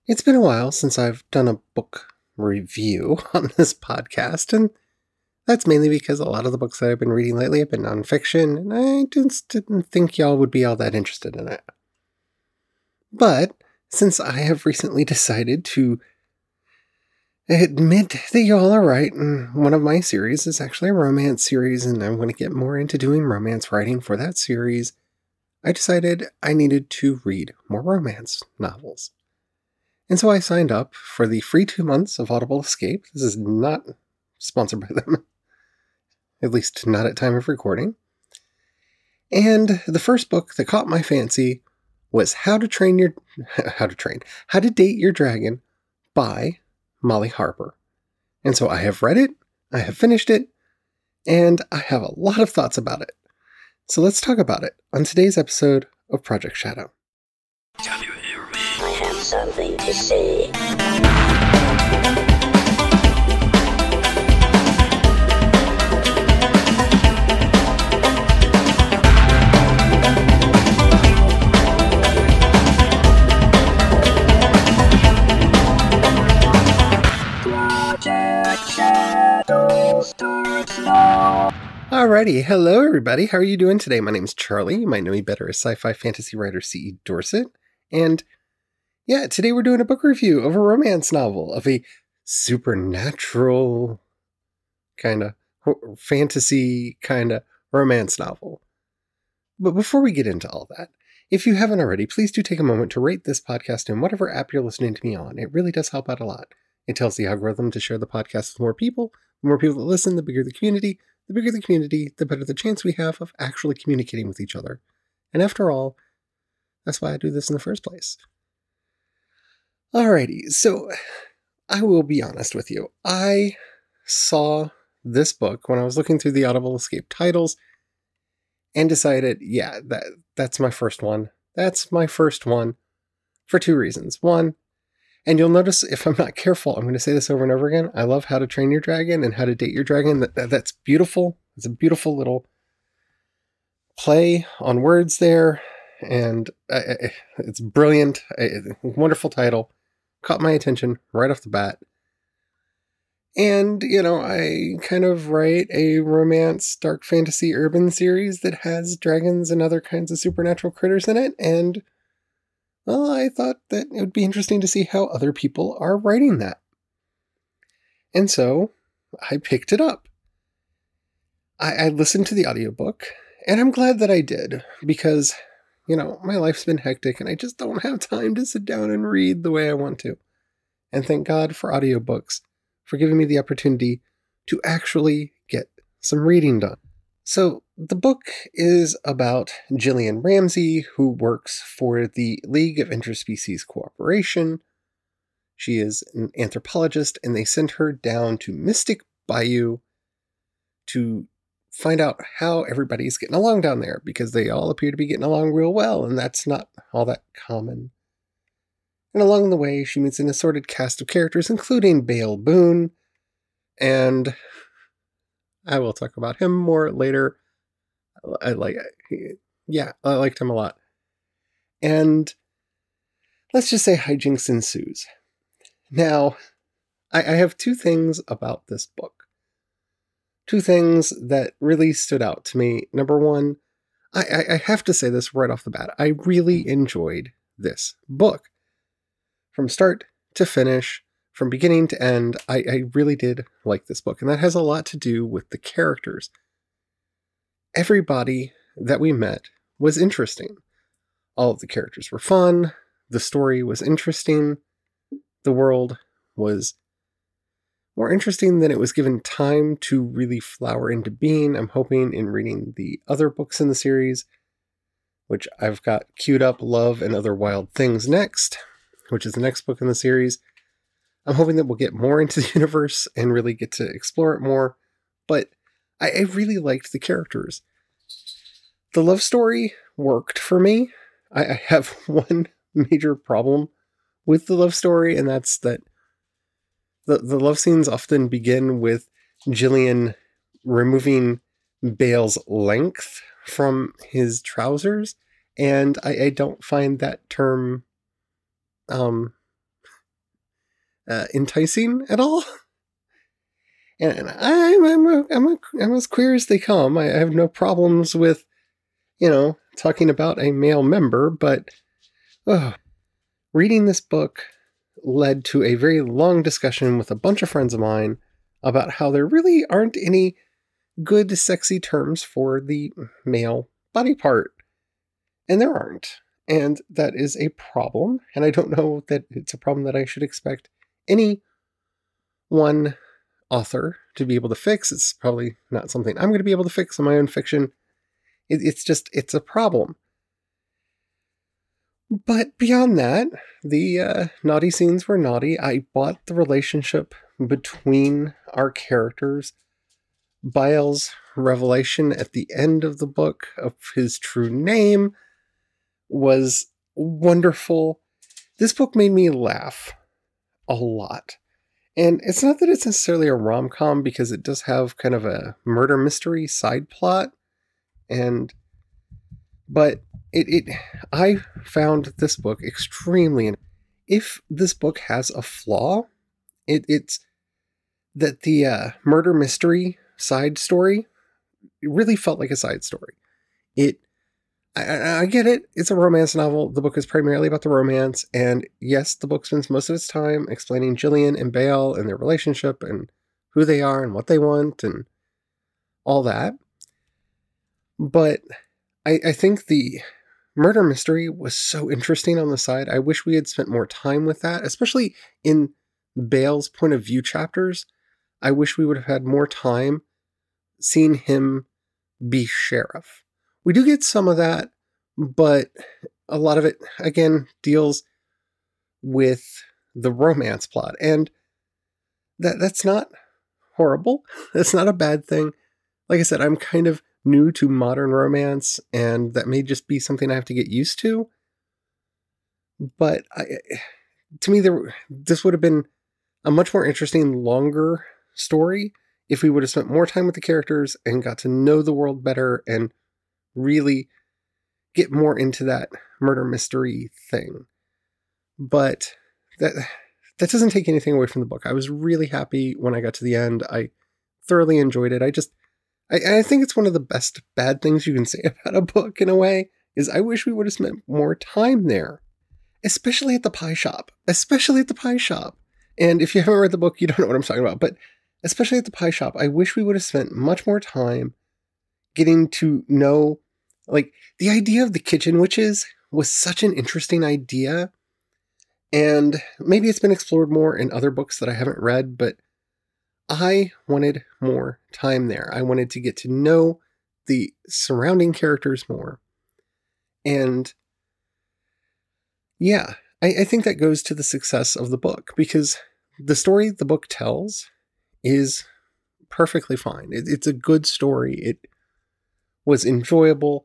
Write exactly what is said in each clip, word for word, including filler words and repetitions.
It's been a while since I've done a book review on this podcast, and that's mainly because a lot of the books that I've been reading lately have been nonfiction, and I just didn't think y'all would be all that interested in it. But since I have recently decided to admit that y'all are right, and one of my series is actually a romance series, and I'm going to get more into doing romance writing for that series, I decided I needed to read more romance novels. And so I signed up for the free two months of Audible Escape. This is not sponsored by them, at least not at time of recording. And the first book that caught my fancy was How to Train Your How to Train How to Date Your Dragon by Molly Harper. And so I have read it, I have finished it, and I have a lot of thoughts about it. So let's talk about it on today's episode of Project Shadow. Can you hear me? I have something to say. Project Shadow starts now. Alrighty, hello everybody, how are you doing today? My name is Charlie, you might know me better as sci-fi fantasy writer C E Dorset, and yeah, today we're doing a book review of a romance novel, of a supernatural kind of fantasy kind of romance novel. But before we get into all that, if you haven't already, please do take a moment to rate this podcast in whatever app you're listening to me on. It really does help out a lot. It tells the algorithm to share the podcast with more people. The more people that listen, the bigger the community. The bigger the community, the better the chance we have of actually communicating with each other. And after all, that's why I do this in the first place. Alrighty, so I will be honest with you. I saw this book when I was looking through the Audible Escape titles and decided, yeah, that that's my first one. That's my first one for two reasons. One, and you'll notice if I'm not careful, I'm going to say this over and over again. I love How to Train Your Dragon and How to Date Your Dragon. That, that, that's beautiful. It's a beautiful little play on words there. And uh, it's brilliant. A wonderful title. Caught my attention right off the bat. And, you know, I kind of write a romance, dark fantasy, urban series that has dragons and other kinds of supernatural critters in it. And well, I thought that it would be interesting to see how other people are writing that. And so I picked it up. I, I listened to the audiobook, and I'm glad that I did, because, you know, my life's been hectic, and I just don't have time to sit down and read the way I want to. And thank God for audiobooks, for giving me the opportunity to actually get some reading done. So the book is about Gillian Ramsey, who works for the League of Interspecies Cooperation. She is an anthropologist, and they sent her down to Mystic Bayou to find out how everybody's getting along down there, because they all appear to be getting along real well, and that's not all that common. And along the way, she meets an assorted cast of characters, including Bale Boone, and I will talk about him more later. I like, yeah, I liked him a lot. And let's just say hijinks ensues. Now, I, I have two things about this book. Two things that really stood out to me. Number one, I, I, I have to say this right off the bat. I really enjoyed this book. From start to finish, from beginning to end, I, I really did like this book. And that has a lot to do with the characters. Everybody that we met was interesting. All of the characters were fun. The story was interesting. The world was more interesting than it was given time to really flower into being. I'm hoping in reading the other books in the series, which I've got queued up, Love and Other Wild Things next, which is the next book in the series. I'm hoping that we'll get more into the universe and really get to explore it more. But I, I really liked the characters. The love story worked for me. I, I have one major problem with the love story, and that's that the, the love scenes often begin with Gillian removing Bale's length from his trousers, and I, I don't find that term um, uh, enticing at all. And I'm I'm a, I'm, a, I'm as queer as they come. I have no problems with, you know, talking about a male member, but oh, reading this book led to a very long discussion with a bunch of friends of mine about how there really aren't any good, sexy terms for the male body part. And there aren't. And that is a problem. And I don't know that it's a problem that I should expect any one author to be able to fix. It's probably not something I'm going to be able to fix in my own fiction. It, it's just, it's a problem. But beyond that, the uh, naughty scenes were naughty. I bought the relationship between our characters. Bial's revelation at the end of the book of his true name was wonderful. This book made me laugh a lot. And it's not that it's necessarily a rom-com, because it does have kind of a murder mystery side plot. And, but it, it, I found this book extremely, if this book has a flaw, it, it's that the uh, murder mystery side story, it really felt like a side story. It, I, I get it. It's a romance novel. The book is primarily about the romance. And yes, the book spends most of its time explaining Jillian and Baal and their relationship and who they are and what they want and all that. But I, I think the murder mystery was so interesting on the side. I wish we had spent more time with that, especially in Baal's point of view chapters. I wish we would have had more time seeing him be sheriff. We do get some of that, but a lot of it, again, deals with the romance plot. And that that's not horrible. That's not a bad thing. Like I said, I'm kind of new to modern romance, and that may just be something I have to get used to. But I, to me, there, this would have been a much more interesting, longer story if we would have spent more time with the characters and got to know the world better and really get more into that murder mystery thing. But that that doesn't take anything away from the book. I was really happy when I got to the end. I thoroughly enjoyed it. I just, I, I think it's one of the best bad things you can say about a book in a way, is I wish we would have spent more time there. Especially at the pie shop. Especially at the pie shop. And if you haven't read the book, you don't know what I'm talking about. But especially at the pie shop, I wish we would have spent much more time getting to know, like, the idea of the kitchen witches was such an interesting idea. And maybe it's been explored more in other books that I haven't read, but I wanted more time there. I wanted to get to know the surrounding characters more. And yeah, I, I think that goes to the success of the book, because the story the book tells is perfectly fine. It, it's a good story. It was enjoyable.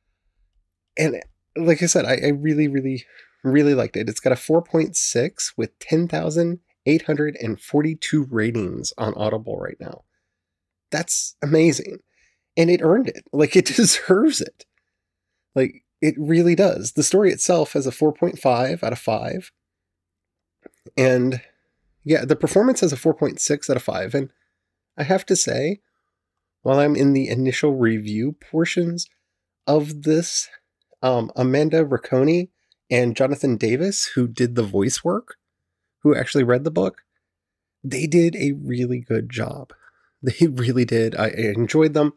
And like I said, I, I really, really, really liked it. It's got a four point six with ten thousand eight hundred forty-two ratings on Audible right now. That's amazing. And it earned it. Like, it deserves it. Like, it really does. The story itself has a four point five out of five. And yeah, the performance has a four point six out of five. And I have to say, while I'm in the initial review portions of this, um, Amanda Riccone and Jonathan Davis, who did the voice work, who actually read the book, they did a really good job. They really did. I, I enjoyed them.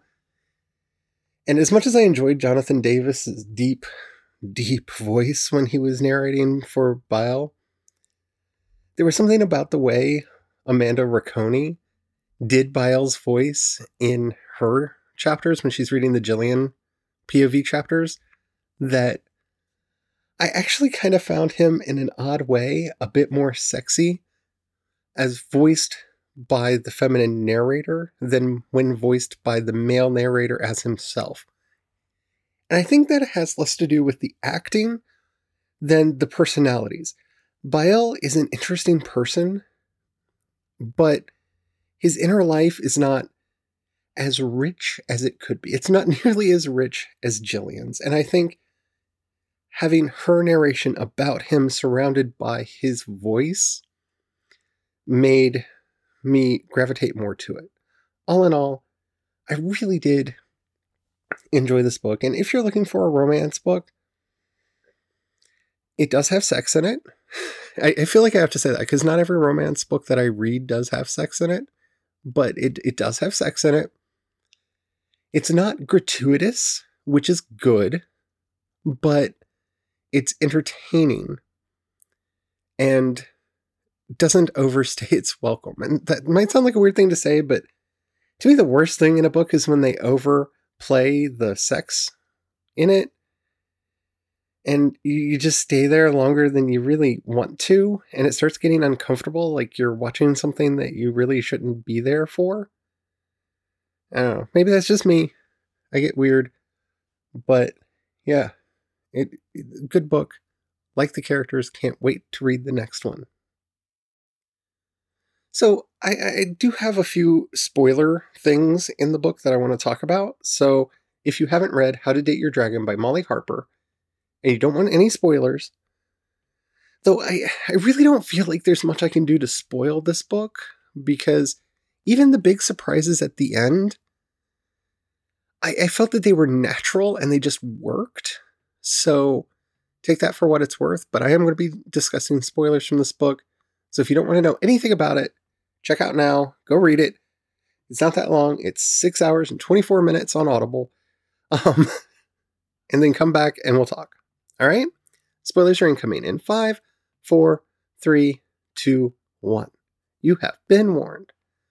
And as much as I enjoyed Jonathan Davis's deep, deep voice when he was narrating for Baal, there was something about the way Amanda Riccone did Baal's voice in her chapters when she's reading the Jillian P O V chapters that I actually kind of found him in an odd way a bit more sexy as voiced by the feminine narrator than when voiced by the male narrator as himself. And I think that has less to do with the acting than the personalities. Baal is an interesting person, but his inner life is not as rich as it could be. It's not nearly as rich as Jillian's. And I think having her narration about him surrounded by his voice made me gravitate more to it. All in all, I really did enjoy this book. And if you're looking for a romance book, it does have sex in it. I, I feel like I have to say that because not every romance book that I read does have sex in it, but it, it does have sex in it. It's not gratuitous, which is good, but it's entertaining and doesn't overstay its welcome. And that might sound like a weird thing to say, but to me, the worst thing in a book is when they overplay the sex in it and you just stay there longer than you really want to, and it starts getting uncomfortable, like you're watching something that you really shouldn't be there for. I don't know. Maybe that's just me. I get weird. But yeah, it, it good book. Like the characters, can't wait to read the next one. So I, I do have a few spoiler things in the book that I want to talk about. So if you haven't read How to Date Your Dragon by Molly Harper, and you don't want any spoilers, though I, I really don't feel like there's much I can do to spoil this book, because even the big surprises at the end, I, I felt that they were natural and they just worked. So take that for what it's worth, but I am going to be discussing spoilers from this book. So if you don't want to know anything about it, check out now, go read it. It's not that long. It's six hours and twenty-four minutes on Audible. Um, and then come back and we'll talk. All right? Spoilers are incoming in five, four, three, two, one. You have been warned.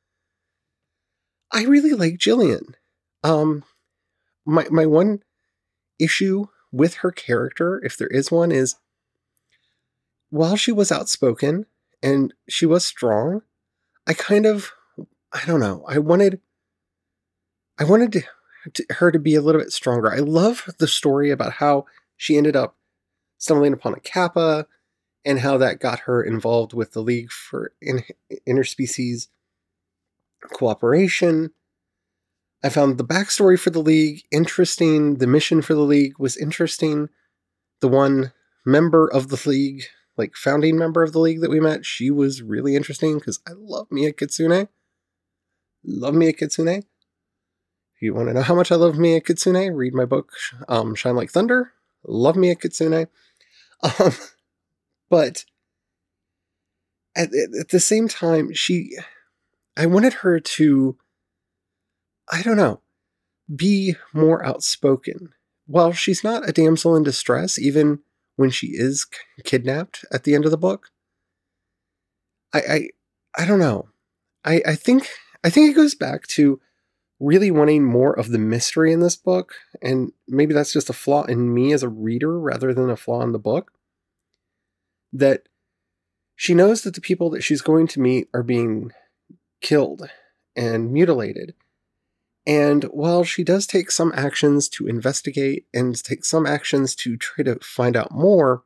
I really like Jillian. Um, my my one issue with her character, if there is one, is while she was outspoken and she was strong, I kind of, I don't know, I wanted, I wanted to, to, her to be a little bit stronger. I love the story about how she ended up stumbling upon a Kappa and how that got her involved with the League for in, Interspecies Cooperation. I found the backstory for the League interesting. The mission for the League was interesting. The one member of the League, like founding member of the League that we met, she was really interesting because I love Mia Kitsune. Love Mia Kitsune. If you want to know how much I love Mia Kitsune, read my book, um, Shine Like Thunder. Love Mia Kitsune. Um, but at, at the same time, she, I wanted her to, I don't know, be more outspoken. While she's not a damsel in distress, even when she is kidnapped at the end of the book, I, I, I don't know. I, I think, I think it goes back to really wanting more of the mystery in this book, and maybe that's just a flaw in me as a reader rather than a flaw in the book, that she knows that the people that she's going to meet are being killed and mutilated. And while she does take some actions to investigate and take some actions to try to find out more,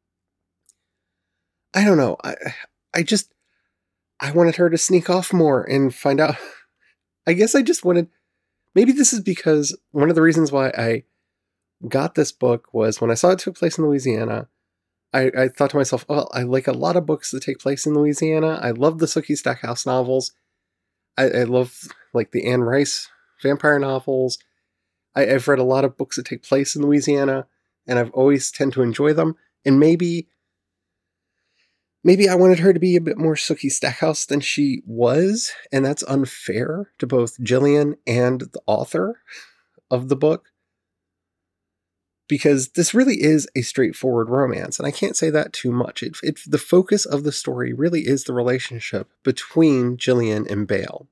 I don't know, I, I just, I wanted her to sneak off more and find out. I guess I just wanted, maybe this is because one of the reasons why I got this book was when I saw it took place in Louisiana, I, I thought to myself, oh, I like a lot of books that take place in Louisiana. I love the Sookie Stackhouse novels. I, I love like the Anne Rice vampire novels. I, I've read a lot of books that take place in Louisiana, and I've always tend to enjoy them. And maybe Maybe I wanted her to be a bit more Sookie Stackhouse than she was, and that's unfair to both Jillian and the author of the book, because this really is a straightforward romance, and I can't say that too much. It, it, the focus of the story really is the relationship between Jillian and Bale.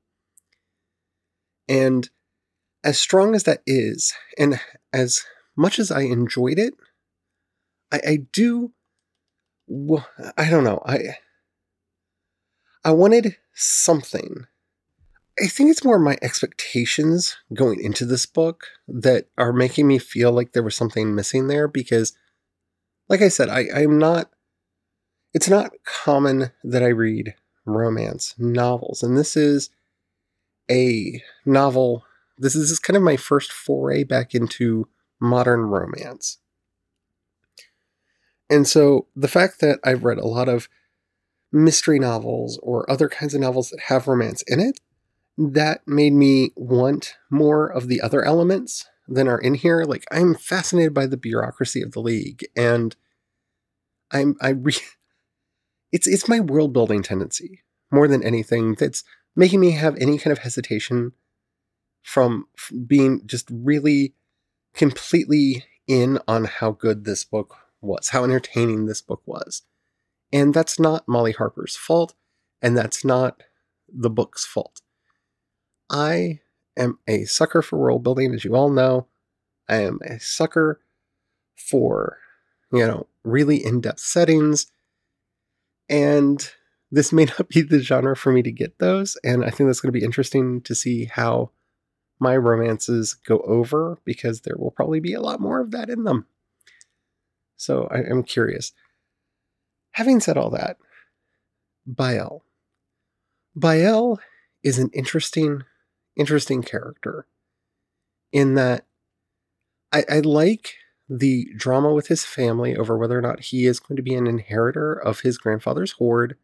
And as strong as that is, and as much as I enjoyed it, I, I do... Well, I don't know. I I wanted something. I think it's more my expectations going into this book that are making me feel like there was something missing there, because, like I said, I, I'm not, it's not common that I read romance novels, and this is a novel, this is kind of my first foray back into modern romance. And so the fact that I've read a lot of mystery novels or other kinds of novels that have romance in it, that made me want more of the other elements than are in here. Like, I'm fascinated by the bureaucracy of the League, and I'm I re- it's it's my world building tendency more than anything that's making me have any kind of hesitation from being just really completely in on how good this book was, how entertaining this book was. And that's not Molly Harper's fault, and that's not the book's fault. I am a sucker for world building, as you all know. I am a sucker for, you know, really in-depth settings, and this may not be the genre for me to get those, and I think that's going to be interesting to see how my romances go over, because there will probably be a lot more of that in them. So I am curious. Having said all that, Bael. Bael is an interesting, interesting character in that I, I like the drama with his family over whether or not he is going to be an inheritor of his grandfather's hoard.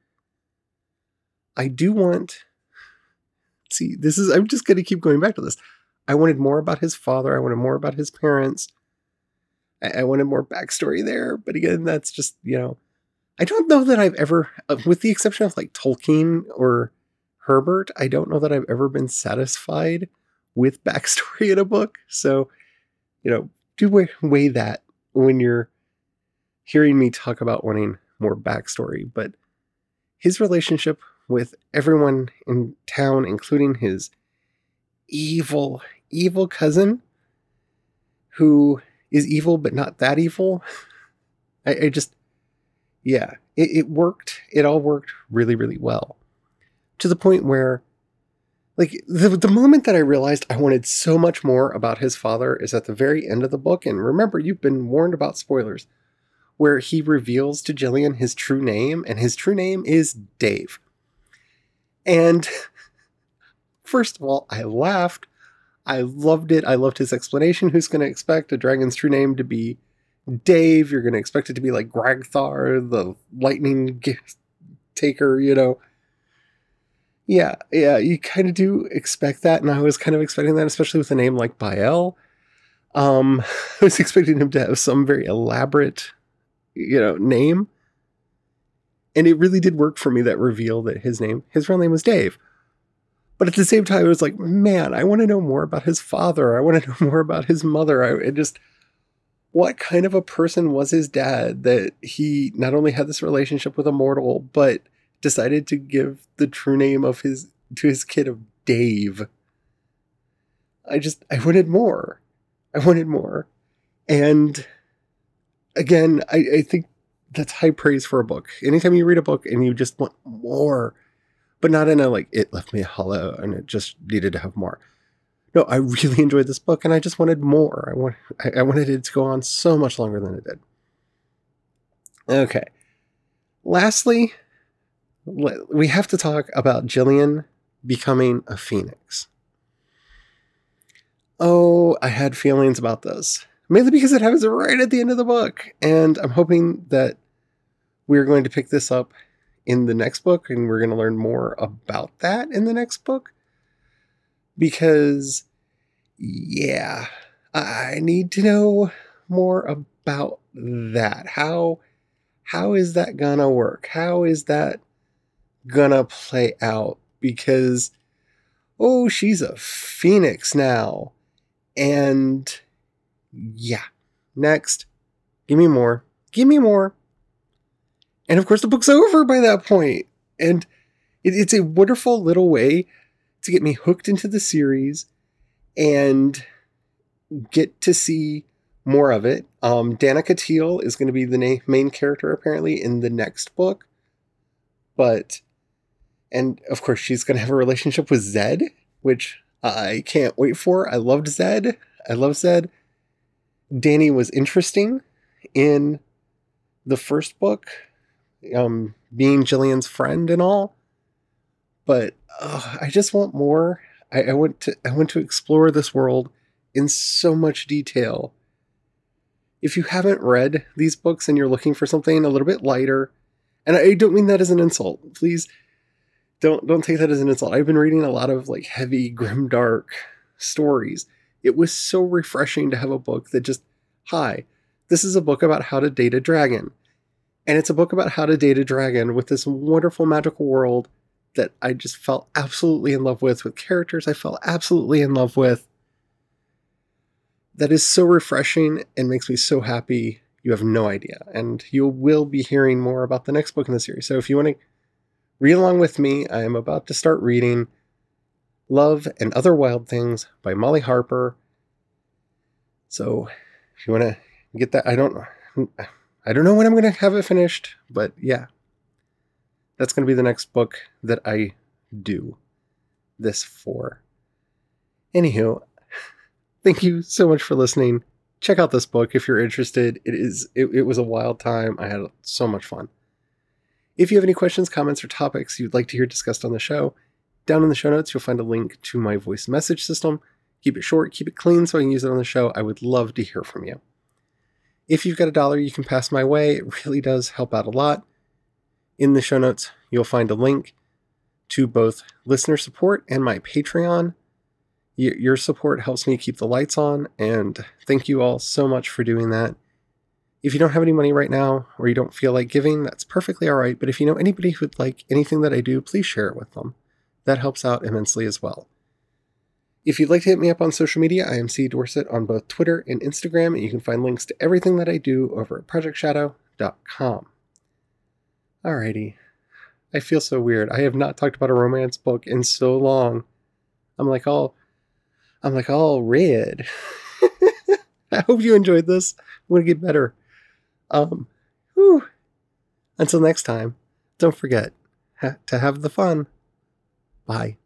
I do want... See, this is... I'm just going to keep going back to this. I wanted more about his father. I wanted more about his parents. I, I wanted more backstory there. But again, that's just, you know... I don't know that I've ever... With the exception of like Tolkien or Herbert, I don't know that I've ever been satisfied with backstory in a book. So, you know, do weigh, weigh that when you're hearing me talk about wanting more backstory. But his relationship with everyone in town, including his evil, evil cousin, who is evil but not that evil. I, I just, yeah, it, it worked. It all worked really, really well. To the point where, like, the, the moment that I realized I wanted so much more about his father is at the very end of the book. And remember, you've been warned about spoilers, where he reveals to Gillian his true name, and his true name is Dave. And first of all, I laughed. I loved it. I loved his explanation. Who's going to expect a dragon's true name to be Dave? You're going to expect it to be like Gragthar, the lightning taker, you know. Yeah, yeah, you kind of do expect that, and I was kind of expecting that, especially with a name like Bael. Um, I was expecting him to have some very elaborate, you know, name. And it really did work for me, that reveal that his name, his real name was Dave. But at the same time, it was like, man, I want to know more about his father. I want to know more about his mother. I it just, what kind of a person was his dad that he not only had this relationship with a mortal, but decided to give the true name of his to his kid of Dave. I just, I wanted more. I wanted more. And again, I, I think that's high praise for a book. Anytime you read a book and you just want more, but not in a, like, it left me hollow and it just needed to have more. No, I really enjoyed this book and I just wanted more. I want, I, I wanted it to go on so much longer than it did. Okay. Lastly, we have to talk about Gillian becoming a phoenix. Oh, I had feelings about this. Mainly because it happens right at the end of the book. And I'm hoping that we're going to pick this up in the next book. And we're going to learn more about that in the next book. Because, yeah, I need to know more about that. How, how is that gonna work? How is that gonna play out? Because, oh, she's a phoenix now. And yeah, next, give me more, give me more. And of course the book's over by that point. And it, it's a wonderful little way to get me hooked into the series and get to see more of it. Um, Danica Teal is going to be the na- main character apparently in the next book. But, and of course she's going to have a relationship with Zed, which I can't wait for. I loved Zed. I love Zed. Danny was interesting in the first book, um, being Gillian's friend and all. But uh, I just want more. I, I want to. I want to explore this world in so much detail. If you haven't read these books and you're looking for something a little bit lighter, And I don't mean that as an insult. Please don't don't take that as an insult. I've been reading a lot of like heavy, grimdark stories. It was so refreshing to have a book that just, hi, this is a book about how to date a dragon. And it's a book about how to date a dragon with this wonderful magical world that I just fell absolutely in love with, with characters I fell absolutely in love with. That is so refreshing and makes me so happy. You have no idea. And you will be hearing more about the next book in the series. So if you want to read along with me, I am about to start reading Love and Other Wild Things by Molly Harper. So if you want to get that, I don't I don't know when I'm going to have it finished, but yeah. That's going to be the next book that I do this for. Anywho, thank you so much for listening. Check out this book if you're interested. It is it, it was a wild time. I had so much fun. If you have any questions, comments, or topics you'd like to hear discussed on the show, down in the show notes you'll find a link to my voice message system. Keep it short, keep it clean so I can use it on the show. I would love to hear from you. If you've got a dollar you can pass my way, it really does help out a lot. In the show notes, you'll find a link to both listener support and my Patreon. Y- your support helps me keep the lights on, and thank you all so much for doing that. If you don't have any money right now, or you don't feel like giving, that's perfectly alright, but if you know anybody who would like anything that I do, please share it with them. That helps out immensely as well. If you'd like to hit me up on social media, I am C. Dorsett on both Twitter and Instagram, and you can find links to everything that I do over at project shadow dot com. Alrighty. I feel so weird. I have not talked about a romance book in so long. I'm like all, I'm like all red. I hope you enjoyed this. I'm going to get better. Um, whew. Until next time, don't forget ha- to have the fun. Bye.